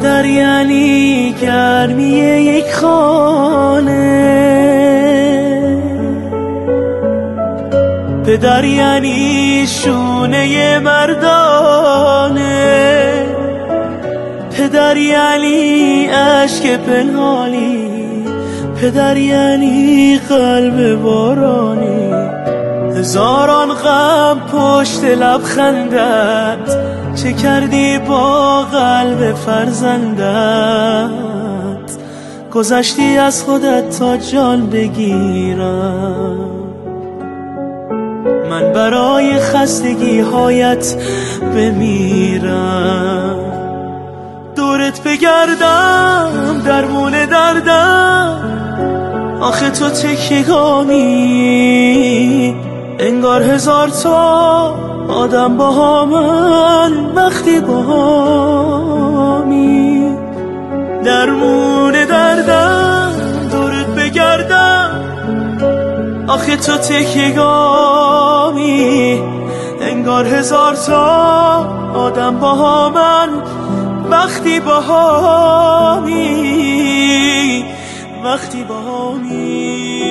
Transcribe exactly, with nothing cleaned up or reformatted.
پدر یعنی گرمی یک خانه، پدر یعنی شونه مردانه، پدر یعنی اشک پنهانی، پدر یعنی قلب بارانی. هزاران غم پشت لبخندت، چه کردی با قلب فرزندت؟ گذشتی از خودت تا جان بگیرم، من برای خستگی هایت بمیرم. دورت بگردم درمون دردم، آخه تو تکیگامی، انگار هزار تا آدم با همن وقتی با همی. درمون دردم دورت بگردم، آخه تو تکیگامی، انگار هزار تا آدم با همن وقتی با همی، وقتی با همی.